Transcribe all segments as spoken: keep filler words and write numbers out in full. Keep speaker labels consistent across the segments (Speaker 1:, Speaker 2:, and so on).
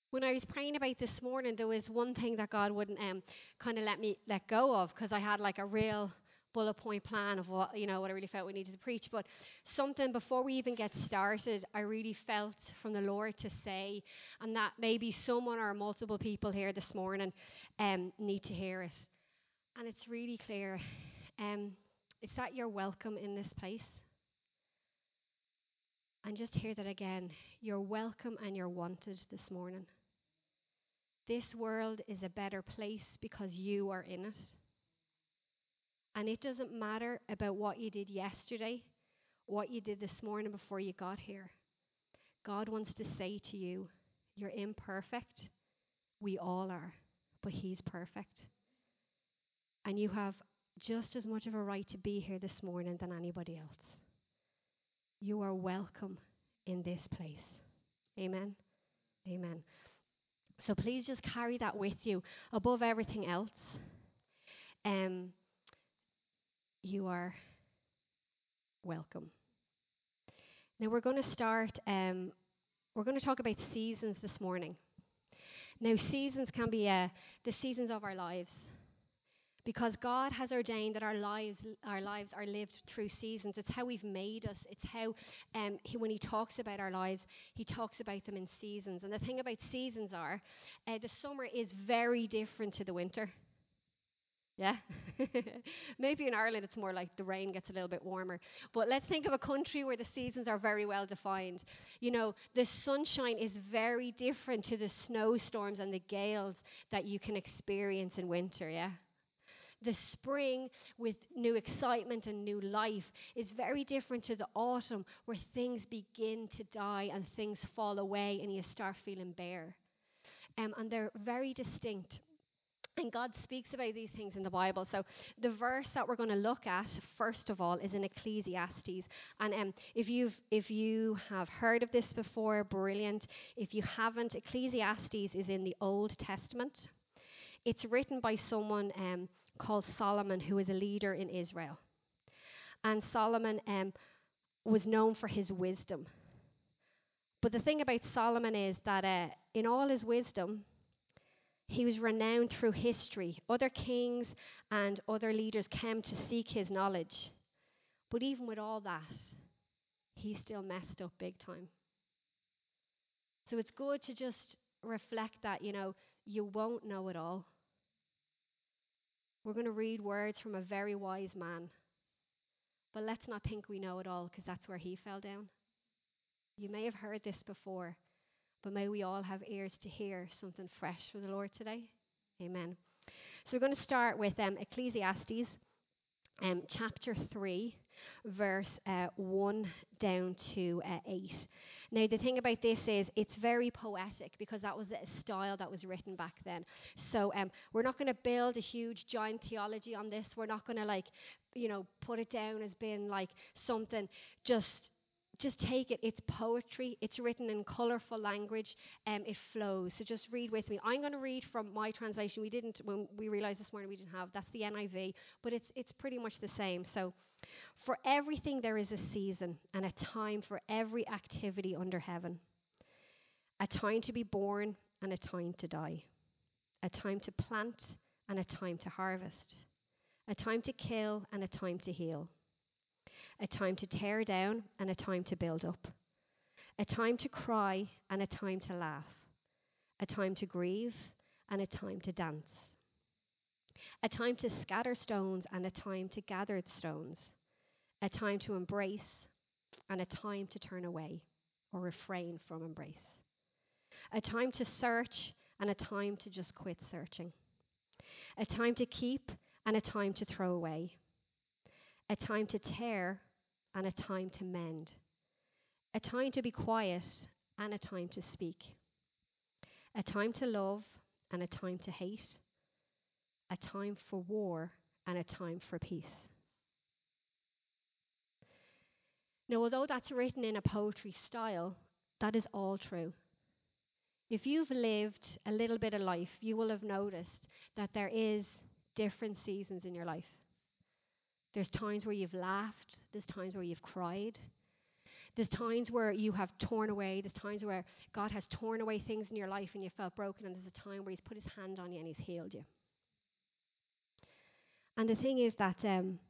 Speaker 1: When I was praying about this morning, there was one thing that God wouldn't um, kind of let me let go of because I had like a real bullet point plan of what you know what I really felt we needed to preach. But something before we even get started, I really felt from the Lord to say, and that maybe someone or multiple people here this morning um, need to hear it. And it's really clear. Um, it's that you're welcome in this place. And just hear that again. You're welcome and you're wanted this morning. This world is a better place because you are in it. And it doesn't matter about what you did yesterday, what you did this morning before you got here. God wants to say to you, you're imperfect. We all are. But He's perfect. And you have just as much of a right to be here this morning than anybody else. You are welcome in this place. Amen. Amen. So please just carry that with you above everything else. Um, you are welcome. Now we're going to start, um, we're going to talk about seasons this morning. Now seasons can be uh, the seasons of our lives. Because God has ordained that our lives, our lives are lived through seasons. It's how we've made us. It's how, um, he, when He talks about our lives, He talks about them in seasons. And the thing about seasons are, uh, the summer is very different to the winter. Yeah. Maybe in Ireland it's more like the rain gets a little bit warmer. But let's think of a country where the seasons are very well defined. You know, the sunshine is very different to the snowstorms and the gales that you can experience in winter, yeah? The spring with new excitement and new life is very different to the autumn where things begin to die and things fall away and you start feeling bare. Um, and they're very distinct. And God speaks about these things in the Bible. So the verse that we're going to look at, first of all, is in Ecclesiastes. And um, if you've if you have heard of this before, brilliant. If you haven't, Ecclesiastes is in the Old Testament. It's written by someone um, called Solomon, who is a leader in Israel. And Solomon um, was known for his wisdom. But the thing about Solomon is that uh, in all his wisdom, he was renowned through history. Other kings and other leaders came to seek his knowledge. But even with all that, he still messed up big time. So it's good to just reflect that, you know, you won't know it all. We're going to read words from a very wise man. But let's not think we know it all, because that's where he fell down. You may have heard this before, but may we all have ears to hear something fresh from the Lord today. Amen. So we're going to start with um, Ecclesiastes um, chapter three, verse uh, one down to uh, eight. Now, the thing about this is it's very poetic because that was the style that was written back then. So um, we're not going to build a huge, giant theology on this. We're not going to, like, you know, put it down as being like something just just take it. It's poetry. It's written in colourful language. Um, it flows. So just read with me. I'm going to read from my translation. We didn't, when we realised this morning we didn't have, that's the N I V, but it's, it's pretty much the same. So, for everything there is a season and a time for every activity under heaven. A time to be born and a time to die. A time to plant and a time to harvest. A time to kill and a time to heal. A time to tear down and a time to build up. A time to cry and a time to laugh. A time to grieve and a time to dance. A time to scatter stones and a time to gather stones. A time to embrace and a time to turn away or refrain from embrace. A time to search and a time to just quit searching. A time to keep and a time to throw away. A time to tear and a time to mend. A time to be quiet and a time to speak. A time to love and a time to hate. A time for war and a time for peace. Now, although that's written in a poetry style, that is all true. If you've lived a little bit of life, you will have noticed that there is different seasons in your life. There's times where you've laughed, there's times where you've cried. There's times where you have torn away. There's times where God has torn away things in your life and you felt broken. And there's a time where He's put His hand on you and He's healed you. And the thing is that um,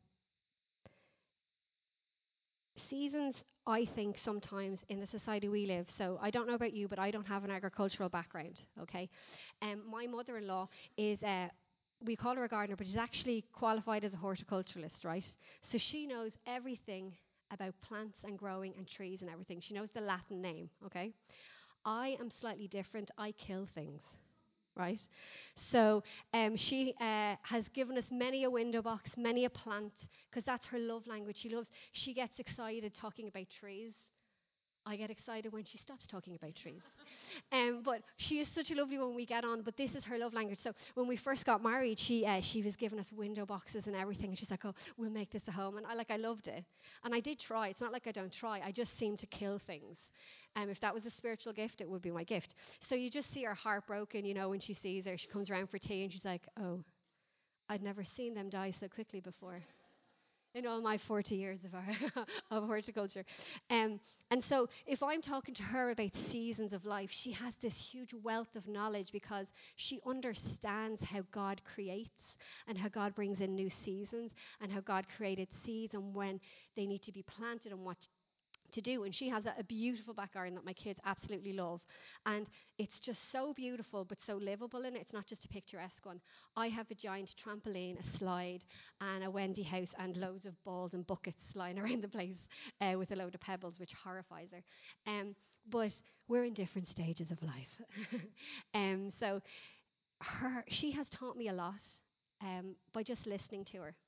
Speaker 1: seasons, I think, sometimes in the society we live, so I don't know about you, but I don't have an agricultural background, okay? Um, my mother-in-law is, uh, we call her a gardener, but she's actually qualified as a horticulturalist, right? So she knows everything about plants and growing and trees and everything. She knows the Latin name, okay? I am slightly different. I kill things, right? So um, she uh, has given us many a window box, many a plant, because that's her love language. She loves, she gets excited talking about trees. I get excited when she stops talking about trees. Um, but she is such a lovely one when we get on, but this is her love language. So when we first got married, she uh, she was giving us window boxes and everything. And she's like, oh, we'll make this a home. And I like I loved it. And I did try. It's not like I don't try. I just seem to kill things. Um, if that was a spiritual gift, it would be my gift. So you just see her heart broken, you know, when she sees her. She comes around for tea and she's like, oh, I'd never seen them die so quickly before in all my forty years of, our of horticulture. Um, and so if I'm talking to her about seasons of life, she has this huge wealth of knowledge because she understands how God creates and how God brings in new seasons and how God created seeds and when they need to be planted and what to do. And she has a, a beautiful back garden that my kids absolutely love. And it's just so beautiful but so livable in it. It's not just a picturesque one. I have a giant trampoline, a slide, and a Wendy house and loads of balls and buckets lying around the place uh, with a load of pebbles, which horrifies her. Um, but we're in different stages of life. um, so her, she has taught me a lot um, by just listening to her.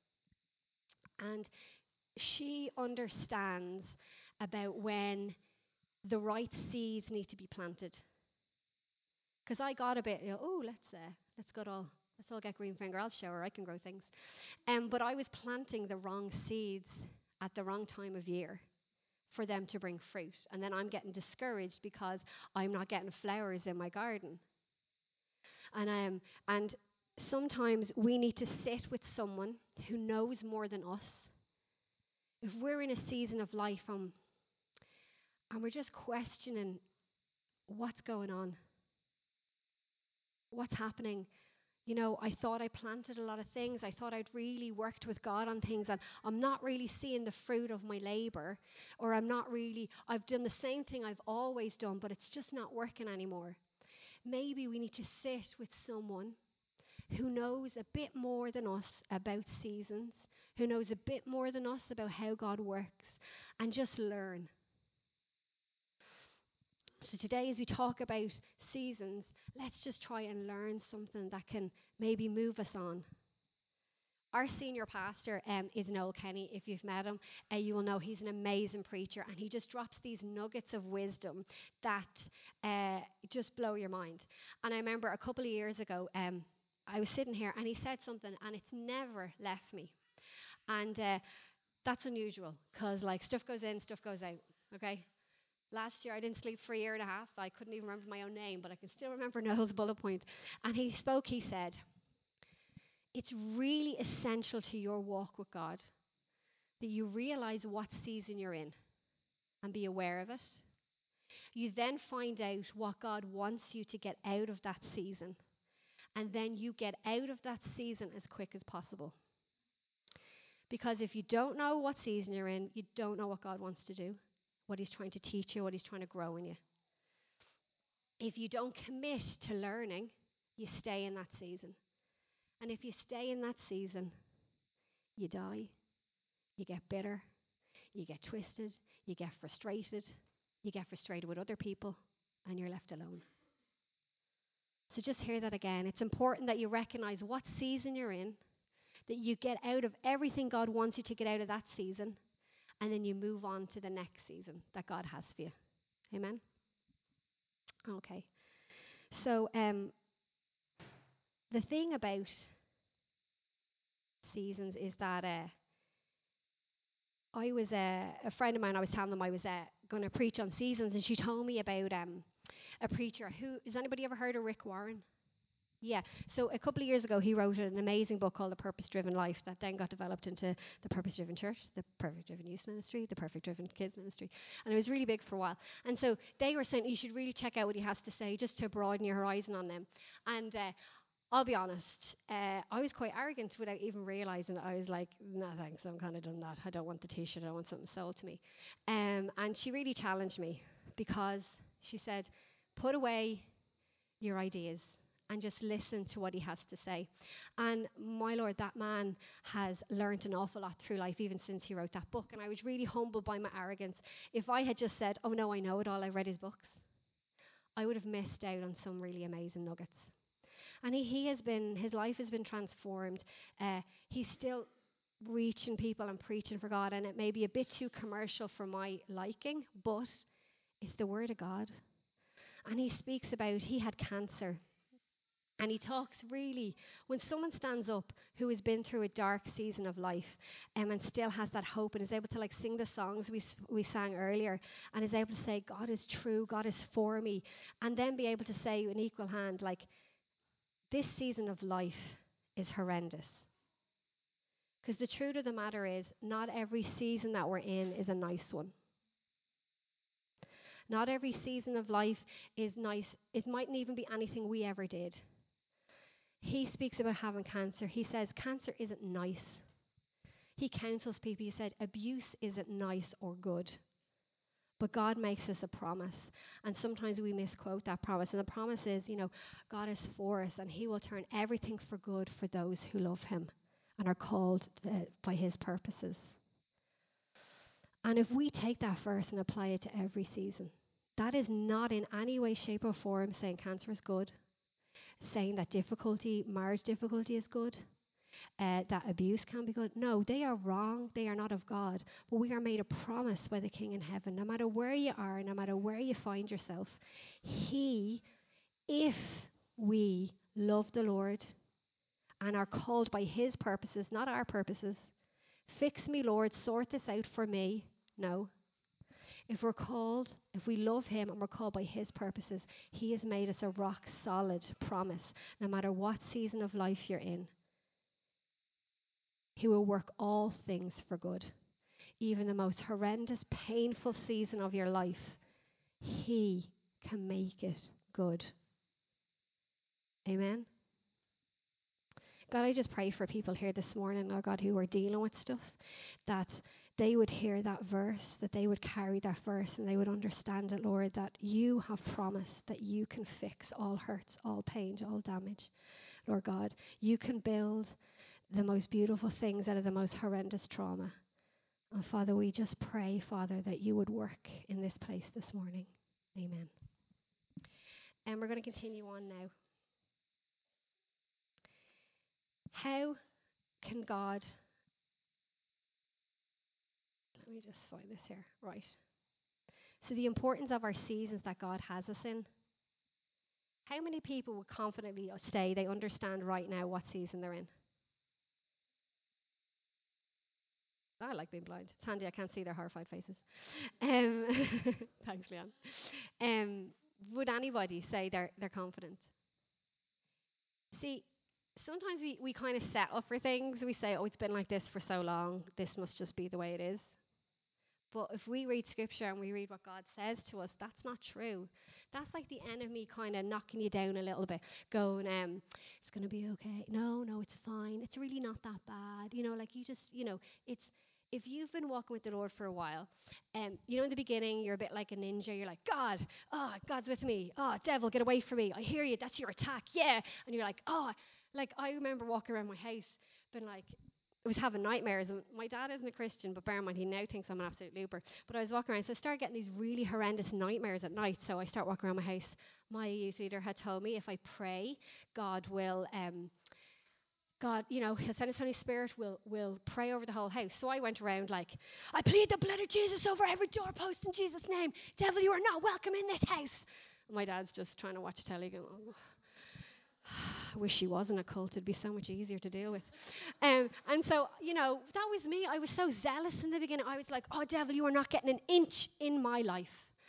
Speaker 1: And she understands about when the right seeds need to be planted. Because I got a bit, you know, oh, let's uh, let's go all let's all get green finger. I'll show her I can grow things. Um, but I was planting the wrong seeds at the wrong time of year for them to bring fruit, and then I'm getting discouraged because I'm not getting flowers in my garden. And um, and sometimes we need to sit with someone who knows more than us. If we're in a season of life um, and we're just questioning what's going on, what's happening. You know, I thought I planted a lot of things. I thought I'd really worked with God on things, and I'm not really seeing the fruit of my labor, or I'm not really, I've done the same thing I've always done, but it's just not working anymore. Maybe we need to sit with someone who knows a bit more than us about seasons, who knows a bit more than us about how God works, and just learn. So today, as we talk about seasons, let's just try and learn something that can maybe move us on. Our senior pastor um, is Noel Kenny. If you've met him, uh, you will know he's an amazing preacher, and he just drops these nuggets of wisdom that uh, just blow your mind. And I remember a couple of years ago, um, I was sitting here, and he said something, and it's never left me. And uh, that's unusual, because like stuff goes in, stuff goes out. Okay. Last year, I didn't sleep for a year and a half. I couldn't even remember my own name, but I can still remember Noel's bullet point. And he spoke, he said, it's really essential to your walk with God that you realize what season you're in and be aware of it. You then find out what God wants you to get out of that season. And then you get out of that season as quick as possible. Because if you don't know what season you're in, you don't know what God wants to do, what He's trying to teach you, what He's trying to grow in you. If you don't commit to learning, you stay in that season. And if you stay in that season, you die, you get bitter, you get twisted, you get frustrated, you get frustrated with other people, and you're left alone. So just hear that again. It's important that you recognize what season you're in, that you get out of everything God wants you to get out of that season, and then you move on to the next season that God has for you. Amen? Okay. So um, the thing about seasons is that uh, I was uh, a friend of mine. I was telling them I was uh, going to preach on seasons, and she told me about um, a preacher who. Has anybody ever heard of Rick Warren? Yeah. So a couple of years ago, he wrote an amazing book called The Purpose Driven Life that then got developed into the Purpose Driven Church, the Purpose Driven Youth Ministry, the Perfect Driven Kids Ministry. And it was really big for a while. And so they were saying you should really check out what he has to say just to broaden your horizon on them. And uh, I'll be honest, uh, I was quite arrogant without even realizing it. I was like, no thanks, I'm kind of done that. I don't want the t-shirt, I want something sold to me. Um, and she really challenged me because she said, put away your ideas and just listen to what he has to say. And my Lord, that man has learnt an awful lot through life, even since he wrote that book. And I was really humbled by my arrogance. If I had just said, oh no, I know it all, I've read his books, I would have missed out on some really amazing nuggets. And he, he has been, his life has been transformed. Uh, he's still reaching people and preaching for God, and it may be a bit too commercial for my liking, but it's the Word of God. And he speaks about, he had cancer. And he talks really, when someone stands up who has been through a dark season of life um, and still has that hope and is able to like sing the songs we, we sang earlier and is able to say, God is true, God is for me, and then be able to say in equal hand, like, this season of life is horrendous. Because the truth of the matter is, not every season that we're in is a nice one. Not every season of life is nice. It mightn't even be anything we ever did. He speaks about having cancer. He says cancer isn't nice. He counsels people. He said abuse isn't nice or good. But God makes us a promise. And sometimes we misquote that promise. And the promise is, you know, God is for us and he will turn everything for good for those who love him and are called uh, by his purposes. And if we take that verse and apply it to every season, that is not in any way, shape, or form saying cancer is good, saying that difficulty, marriage difficulty is good, uh, that abuse can be good. No, they are wrong. They are not of God. But we are made a promise by the King in heaven. No matter where you are, no matter where you find yourself, he, if we love the Lord and are called by his purposes, not our purposes, fix me, Lord, sort this out for me. No. If we're called, if we love him and we're called by his purposes, he has made us a rock solid promise. No matter what season of life you're in, he will work all things for good. Even the most horrendous, painful season of your life, he can make it good. Amen. God, I just pray for people here this morning, Lord God, who are dealing with stuff, that they would hear that verse, that they would carry that verse and they would understand it, Lord, that you have promised that you can fix all hurts, all pains, all damage. Lord God, you can build the most beautiful things out of the most horrendous trauma. And Father, we just pray, Father, that you would work in this place this morning. Amen. And we're going to continue on now. How can God... Let me just find this here. Right. So the importance of our seasons that God has us in. How many people would confidently say they understand right now what season they're in? I like being blind. It's handy, I can't see their horrified faces. Um, thanks, Leanne. Um, would anybody say they're, they're confident? See, sometimes we, we kind of set up for things. We say, oh, it's been like this for so long. This must just be the way it is. But if we read scripture and we read what God says to us, that's not true. That's like the enemy kind of knocking you down a little bit, going, um, it's going to be okay. No, no, it's fine. It's really not that bad. You know, like you just, you know, it's, if you've been walking with the Lord for a while, um, you know, in the beginning, you're a bit like a ninja. You're like, God, oh, God's with me. Oh, devil, get away from me. I hear you. That's your attack. Yeah. And you're like, oh, like I remember walking around my house, been like, I was having nightmares. And my dad isn't a Christian, but bear in mind, he now thinks I'm an absolute looper. But I was walking around, so I started getting these really horrendous nightmares at night. So I start walking around my house. My youth leader had told me if I pray, God will, um, God, you know, he'll send his Holy Spirit, will will pray over the whole house. So I went around like, I plead the blood of Jesus over every doorpost in Jesus' name. Devil, you are not welcome in this house. And my dad's just trying to watch telly going, oh. I wish she wasn't a cult. It'd be so much easier to deal with. Um, and so, you know, that was me. I was so zealous in the beginning. I was like, oh, devil, you are not getting an inch in my life.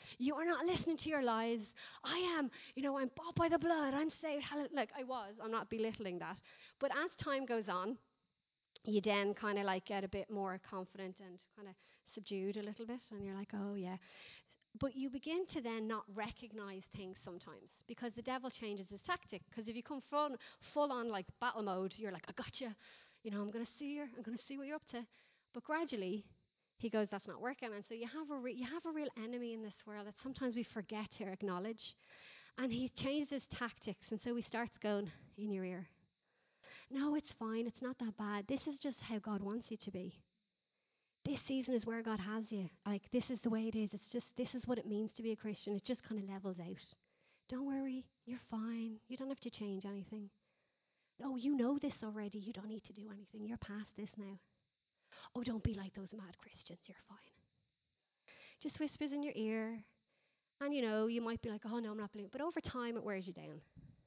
Speaker 1: You are not listening to your lies. I am, you know, I'm bought by the blood. I'm saved. Like I was. I'm not belittling that. But as time goes on, you then kind of like get a bit more confident and kind of subdued a little bit. And you're like, oh, yeah. But you begin to then not recognize things sometimes because the devil changes his tactic. Because if you come full, full on like battle mode, you're like, I gotcha. You know, I'm going to see you. I'm going to see what you're up to. But gradually, he goes, that's not working. And so you have a re- you have a real enemy in this world that sometimes we forget to acknowledge. And he changes his tactics. And so he starts going in your ear. No, it's fine. It's not that bad. This is just how God wants you to be. This season is where God has you. Like, this is the way it is. It's just, this is what it means to be a Christian. It just kind of levels out. Don't worry. You're fine. You don't have to change anything. Oh, you know this already. You don't need to do anything. You're past this now. Oh, don't be like those mad Christians. You're fine. Just whispers in your ear. And, you know, you might be like, oh, no, I'm not believing. But over time, it wears you down.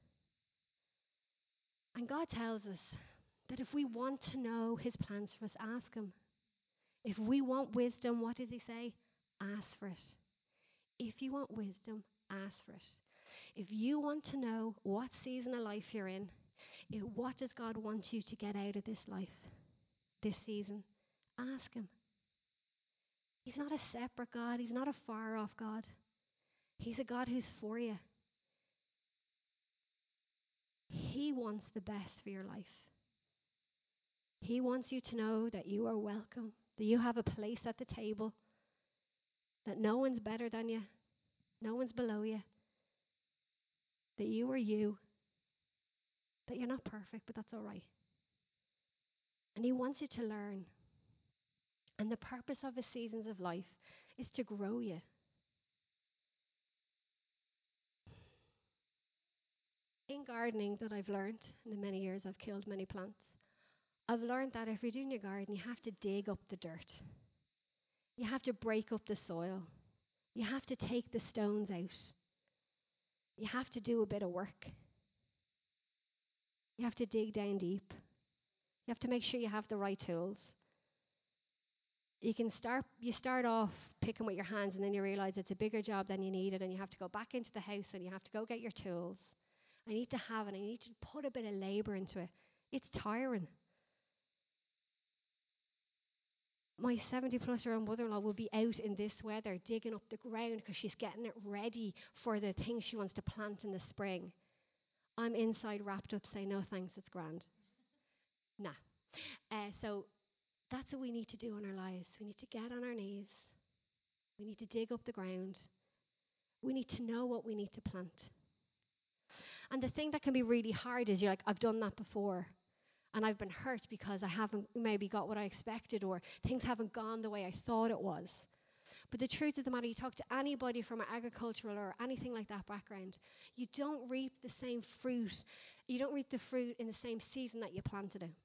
Speaker 1: And God tells us that if we want to know his plans for us, ask him. If we want wisdom, what does he say? Ask for it. If you want wisdom, ask for it. If you want to know what season of life you're in, if, what does God want you to get out of this life, this season, ask him. He's not a separate God. He's not a far-off God. He's a God who's for you. He wants the best for your life. He wants you to know that you are welcome, that you have a place at the table, that no one's better than you, no one's below you, that you are you, that you're not perfect, but that's all right. And he wants you to learn. And the purpose of the seasons of life is to grow you. In gardening that I've learned, in the many years I've killed many plants, I've learned that if you're doing your garden, you have to dig up the dirt. You have to break up the soil. You have to take the stones out. You have to do a bit of work. You have to dig down deep. You have to make sure you have the right tools. You can start, you start off picking with your hands and then you realize it's a bigger job than you needed and you have to go back into the house and you have to go get your tools. I need to have it. I need to put a bit of labor into it. It's tiring. My seventy-plus-year-old mother-in-law will be out in this weather digging up the ground because she's getting it ready for the things she wants to plant in the spring. I'm inside wrapped up saying, no thanks, it's grand. Nah. Uh, so that's what we need to do in our lives. We need to get on our knees. We need to dig up the ground. We need to know what we need to plant. And the thing that can be really hard is you're like, I've done that before. And I've been hurt because I haven't maybe got what I expected or things haven't gone the way I thought it was. But the truth of the matter, you talk to anybody from an agricultural or anything like that background, you don't reap the same fruit. You don't reap the fruit in the same season that you planted it.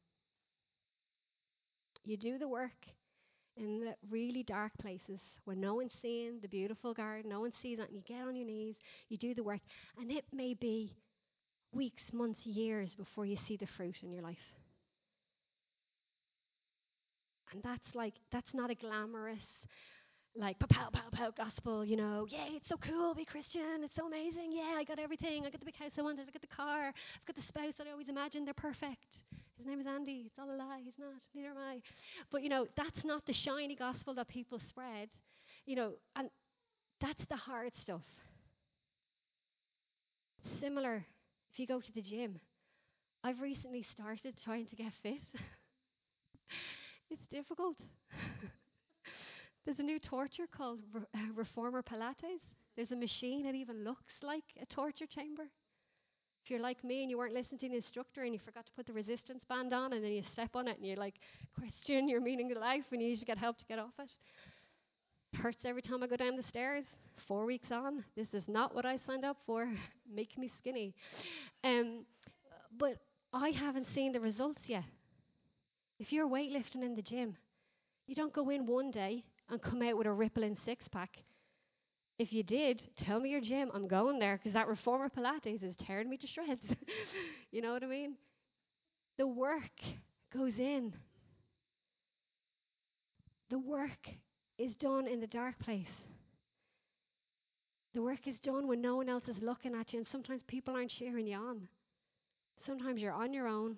Speaker 1: You do the work in the really dark places where no one's seeing the beautiful garden, no one sees it, and you get on your knees, you do the work, and it may be weeks, months, years before you see the fruit in your life. And that's like, that's not a glamorous, like, pow, pow, pow, gospel, you know, yay, it's so cool, be Christian, it's so amazing, yeah, I got everything, I got the big house I wanted, I got the car, I've got the spouse that I always imagined, they're perfect. His name is Andy, it's all a lie, he's not, neither am I. But, you know, that's not the shiny gospel that people spread, you know, and that's the hard stuff. Similar, if you go to the gym, I've recently started trying to get fit. It's difficult. There's a new torture called Re- uh, Reformer Pilates. There's a machine that even looks like a torture chamber. If you're like me and you weren't listening to the instructor and you forgot to put the resistance band on and then you step on it and you're like, question your meaning of life and you need to get help to get off it. It hurts every time I go down the stairs. Four weeks on. This is not what I signed up for. Make me skinny. Um, but I haven't seen the results yet. If you're weightlifting in the gym, you don't go in one day and come out with a rippling six-pack. If you did, tell me your gym. I'm going there because that Reformer Pilates is tearing me to shreds. You know what I mean? The work goes in. The work is done in the dark place. The work is done when no one else is looking at you, and sometimes people aren't cheering you on. Sometimes you're on your own.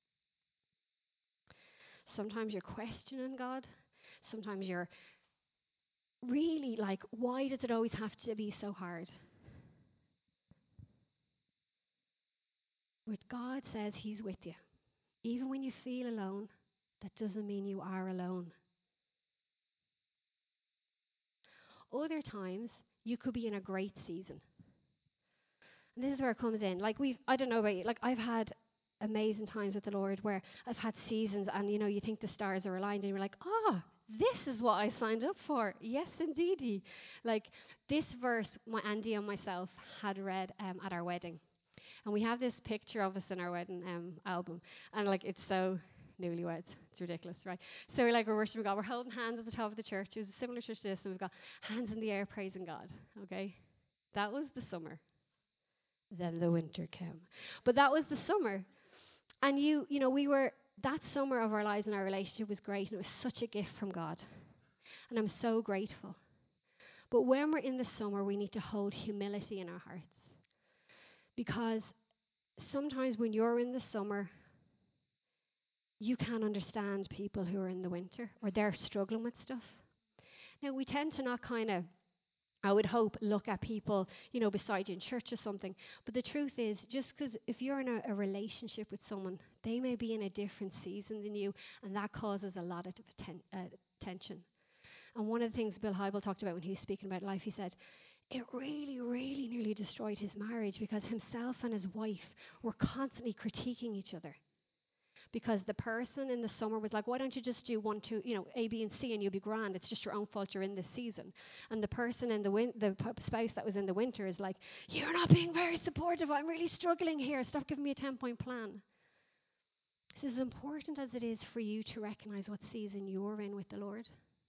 Speaker 1: Sometimes you're questioning God. Sometimes you're really like, why does it always have to be so hard? But God says He's with you. Even when you feel alone, that doesn't mean you are alone. Other times, you could be in a great season. And this is where it comes in. Like we've, I don't know about you, like I've had amazing times with the Lord where I've had seasons and, you know, you think the stars are aligned and you're like, ah, this is what I signed up for. Yes, indeedy. Like this verse, my Andy and myself had read um, at our wedding. And we have this picture of us in our wedding um, album. And like, it's so newlyweds. It's ridiculous, right? So we're like, we're worshiping God. We're holding hands at the top of the church. It was a similar church to this. And we've got hands in the air praising God. Okay? That was the summer. Then the winter came. But that was the summer. And you, you know, we were, that summer of our lives and our relationship was great. And it was such a gift from God. And I'm so grateful. But when we're in the summer, we need to hold humility in our hearts. Because sometimes when you're in the summer, you can't understand people who are in the winter or they're struggling with stuff. Now, we tend to not kind of, I would hope, look at people, you know, beside you in church or something. But the truth is, just because if you're in a, a relationship with someone, they may be in a different season than you, and that causes a lot of ten- uh, tension. And one of the things Bill Hybel talked about when he was speaking about life, he said, it really, really nearly destroyed his marriage because himself and his wife were constantly critiquing each other. Because the person in the summer was like, why don't you just do one, two, you know, A, B, and C and you'll be grand. It's just your own fault you're in this season. And the person in the win- the p- spouse that was in the winter is like, you're not being very supportive. I'm really struggling here. Stop giving me a ten-point plan. So as important as it is for you to recognize what season you're in with the Lord,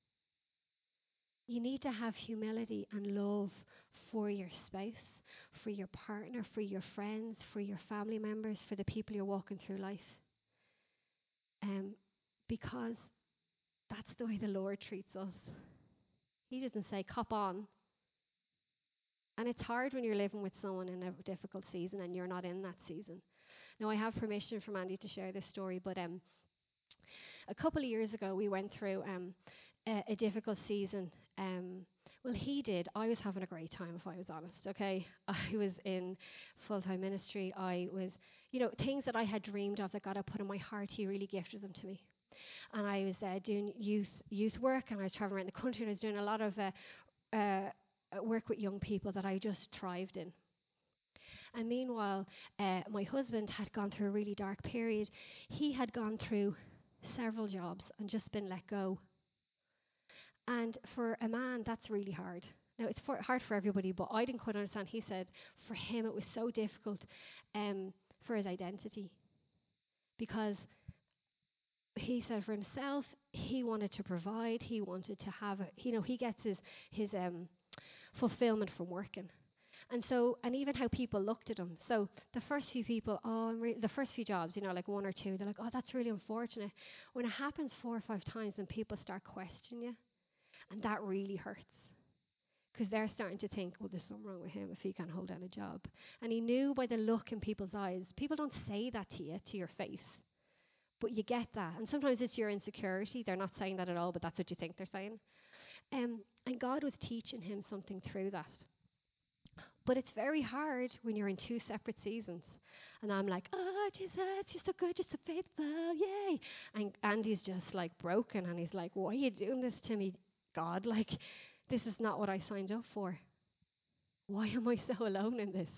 Speaker 1: you need to have humility and love for your spouse, for your partner, for your friends, for your family members, for the people you're walking through life. Um, because that's the way the Lord treats us. He doesn't say, cop on. And it's hard when you're living with someone in a difficult season and you're not in that season. Now, I have permission from Andy to share this story, but um, a couple of years ago, we went through um, a, a difficult season. Um, well, he did. I was having a great time, if I was honest, okay? I was in full-time ministry. I was, you know, things that I had dreamed of that God had put in my heart, He really gifted them to me. And I was uh, doing youth youth work, and I was traveling around the country, and I was doing a lot of uh, uh, work with young people that I just thrived in. And meanwhile, uh, my husband had gone through a really dark period. He had gone through several jobs and just been let go. And for a man, that's really hard. Now, it's for, hard for everybody, but I didn't quite understand. He said for him it was so difficult um, for his identity. Because he said for himself, he wanted to provide, he wanted to have, a, you know, he gets his, his um, fulfillment from working. And so, and even how people looked at him. So the first few people, oh, I'm re- the first few jobs, you know, like one or two, they're like, oh, that's really unfortunate. When it happens four or five times, then people start questioning you. And that really hurts. Because they're starting to think, well, there's something wrong with him if he can't hold down a job. And he knew by the look in people's eyes. People don't say that to you, to your face. But you get that. And sometimes it's your insecurity. They're not saying that at all, but that's what you think they're saying. Um, and God was teaching him something through that. But it's very hard when you're in two separate seasons. And I'm like, oh, Jesus, you're so good, you're so faithful, yay. And Andy's just like broken. And he's like, why are you doing this to me, God? Like, this is not what I signed up for. Why am I so alone in this?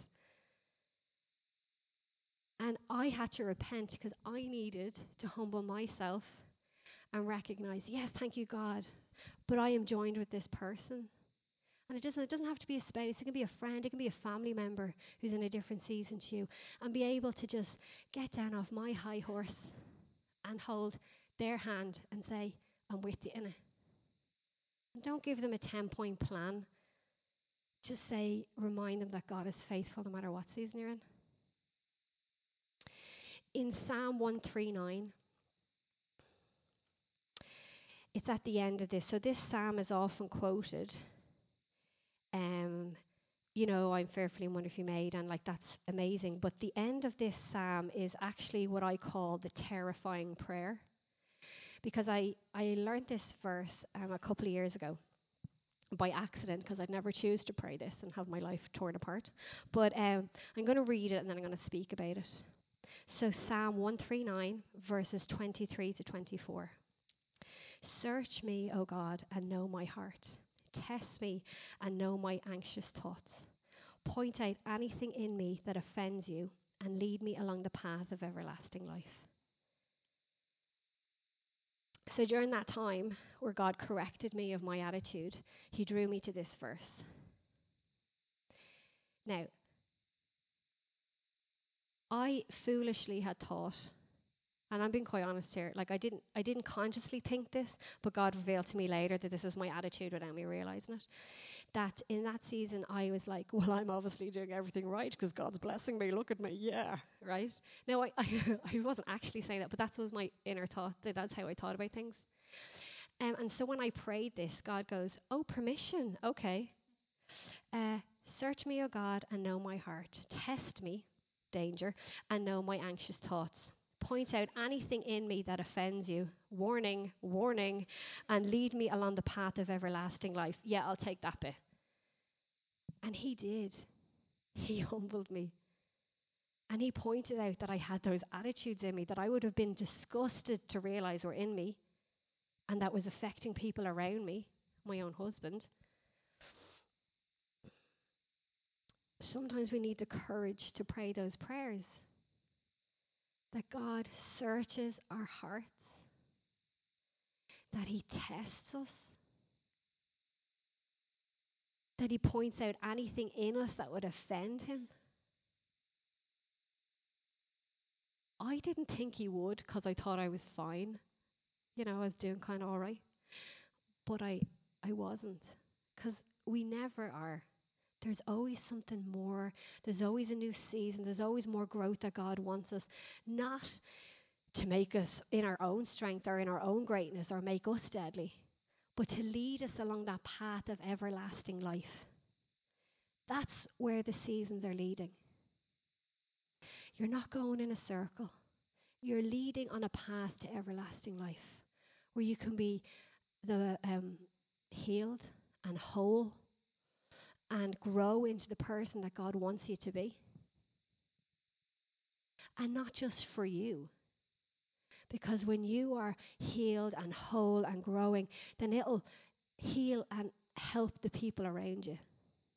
Speaker 1: And I had to repent because I needed to humble myself and recognize, yes, thank you, God, but I am joined with this person. And it doesn't, it doesn't have to be a spouse. It can be a friend. It can be a family member who's in a different season to you. And be able to just get down off my high horse and hold their hand and say, I'm with you in it. And don't give them a ten-point plan. Just say, remind them that God is faithful no matter what season you're in. In Psalm one thirty-nine, it's at the end of this. So this psalm is often quoted. Um, you know, I'm fearfully and wonderfully made, and like that's amazing. But the end of this psalm is actually what I call the terrifying prayer, because I, I learned this verse um, a couple of years ago by accident, because I'd never choose to pray this and have my life torn apart. But um, I'm going to read it and then I'm going to speak about it. So Psalm one thirty-nine, verses twenty-three to twenty-four. Search me, O God, and know my heart. Test me and know my anxious thoughts. Point out anything in me that offends you and lead me along the path of everlasting life. So during that time where God corrected me of my attitude, he drew me to this verse. Now, I foolishly had thought, and I'm being quite honest here, like I didn't I didn't consciously think this, but God revealed to me later that this is my attitude without me realizing it. That in that season I was like, well, I'm obviously doing everything right because God's blessing me. Look at me, yeah, right? Now, I, I, I wasn't actually saying that, but that was my inner thought. That that's how I thought about things. Um, and so when I prayed this, God goes, oh, permission, okay. Uh, Search me, O God, and know my heart. Test me, danger, and know my anxious thoughts. Point out anything in me that offends you. Warning, warning, and lead me along the path of everlasting life. Yeah, I'll take that bit. And he did. He humbled me. And he pointed out that I had those attitudes in me that I would have been disgusted to realize were in me and that was affecting people around me, my own husband. Sometimes we need the courage to pray those prayers, that God searches our hearts, that he tests us, that he points out anything in us that would offend him. I didn't think he would because I thought I was fine. You know, I was doing kind of all right. But I, I wasn't, because we never are. There's always something more. There's always a new season. There's always more growth that God wants us, not to make us in our own strength or in our own greatness or make us deadly, but to lead us along that path of everlasting life. That's where the seasons are leading. You're not going in a circle. You're leading on a path to everlasting life where you can be the um, healed and whole and grow into the person that God wants you to be. And not just for you. Because when you are healed and whole and growing, then it'll heal and help the people around you.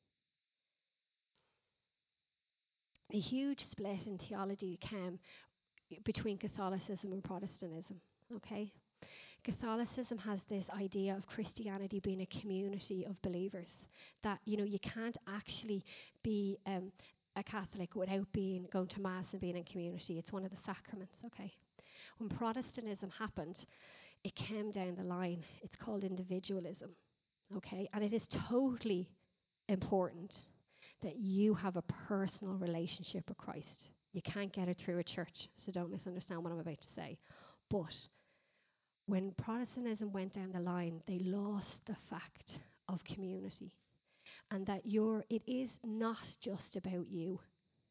Speaker 1: A huge split in theology came between Catholicism and Protestantism, okay? Catholicism has this idea of Christianity being a community of believers, that, you know, you can't actually be um, a Catholic without being going to Mass and being in community. It's one of the sacraments, okay? When Protestantism happened, it came down the line. It's called individualism, okay? And it is totally important that you have a personal relationship with Christ. You can't get it through a church, so don't misunderstand what I'm about to say. But when Protestantism went down the line, they lost the fact of community, and that you're, it is not just about you.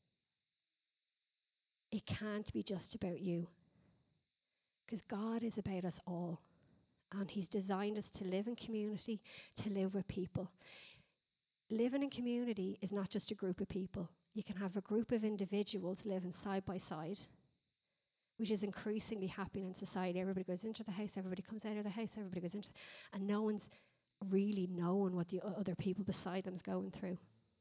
Speaker 1: It can't be just about you, because God is about us all, and he's designed us to live in community, to live with people. Living in community is not just a group of people. You can have a group of individuals living side by side, which is increasingly happening in society. Everybody goes into the house, everybody comes out of the house, everybody goes into, and no one's really knowing what the other people beside them is going through.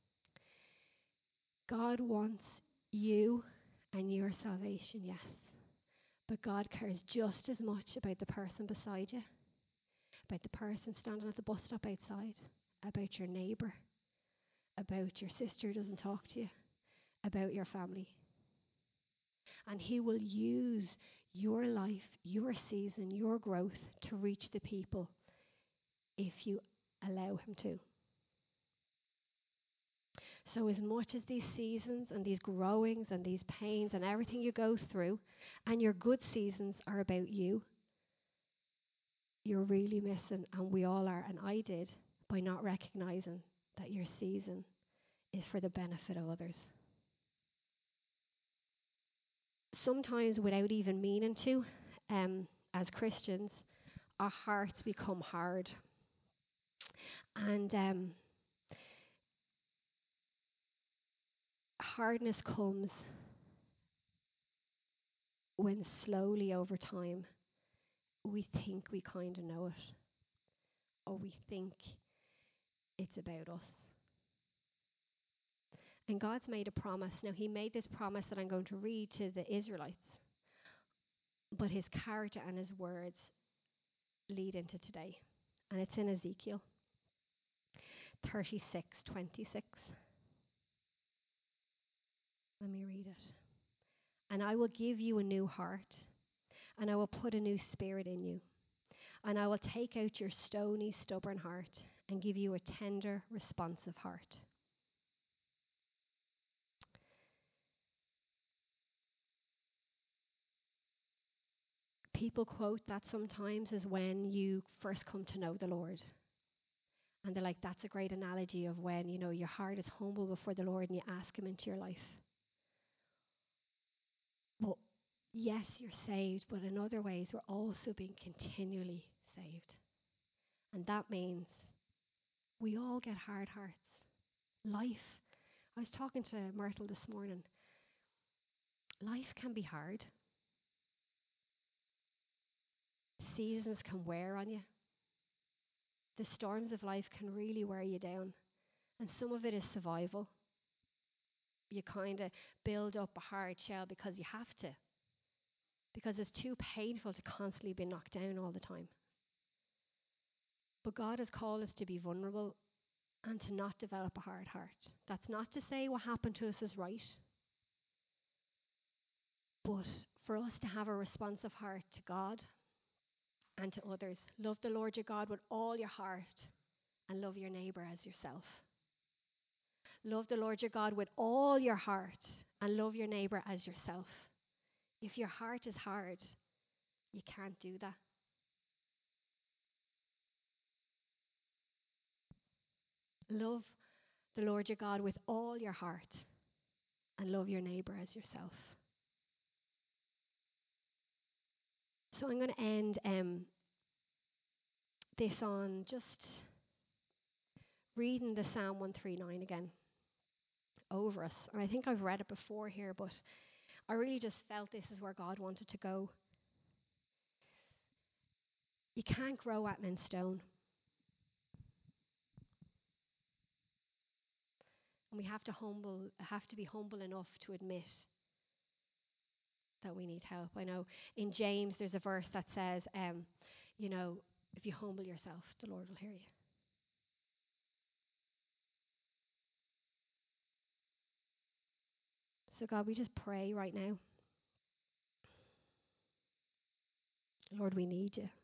Speaker 1: God wants you and your salvation, yes, but God cares just as much about the person beside you, about the person standing at the bus stop outside, about your neighbour, about your sister who doesn't talk to you, about your family. And he will use your life, your season, your growth to reach the people if you allow him to. So as much as these seasons and these growings and these pains and everything you go through, and your good seasons are about you, you're really missing, and we all are, and I did, by not recognizing that your season is for the benefit of others. Sometimes without even meaning to, um, as Christians, our hearts become hard. And um, hardness comes when slowly over time we think we kind of know it, or we think it's about us. And God's made a promise. Now, he made this promise that I'm going to read to the Israelites, but his character and his words lead into today. And it's in Ezekiel thirty-six twenty-six. Let me read it. And I will give you a new heart, and I will put a new spirit in you. And I will take out your stony, stubborn heart and give you a tender, responsive heart. People quote that sometimes as when you first come to know the Lord. And they're like, that's a great analogy of when, you know, your heart is humble before the Lord and you ask him into your life. But yes, you're saved, but in other ways, we're also being continually saved. And that means we all get hard hearts. Life. I was talking to Myrtle this morning. Life can be hard. Seasons can wear on you. The storms of life can really wear you down. And some of it is survival. You kind of build up a hard shell because you have to. Because it's too painful to constantly be knocked down all the time. But God has called us to be vulnerable and to not develop a hard heart. That's not to say what happened to us is right. But for us to have a responsive heart to God and to others. Love the Lord your God with all your heart and love your neighbour as yourself. Love the Lord your God with all your heart and love your neighbour as yourself. If your heart is hard, you can't do that. Love the Lord your God with all your heart and love your neighbour as yourself. So I'm going to end um, this on just reading the Psalm one thirty-nine again over us. And I think I've read it before here, but I really just felt this is where God wanted to go. You can't grow at in stone. And we have to humble, have to be humble enough to admit that we need help. I know in James there's a verse that says, um, you know, if you humble yourself, the Lord will hear you. So God, we just pray right now. Lord, we need you.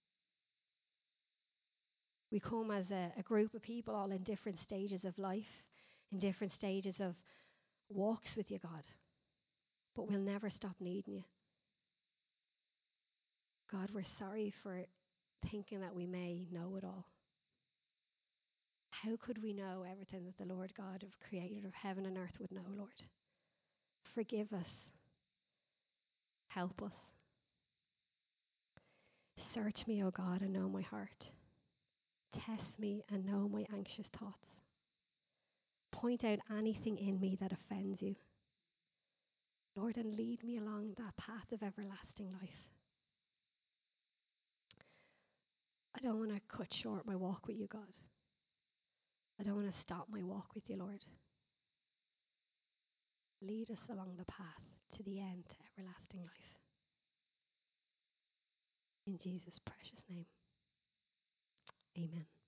Speaker 1: We come as a, a group of people all in different stages of life, in different stages of walks with you, God. But we'll never stop needing you. God, we're sorry for thinking that we may know it all. How could we know everything that the Lord God of creator of heaven and earth would know, Lord? Forgive us. Help us. Search me, O God, and know my heart. Test me and know my anxious thoughts. Point out anything in me that offends you. Lord, and lead me along that path of everlasting life. I don't want to cut short my walk with you, God. I don't want to stop my walk with you, Lord. Lead us along the path to the end, to everlasting life. In Jesus' precious name. Amen.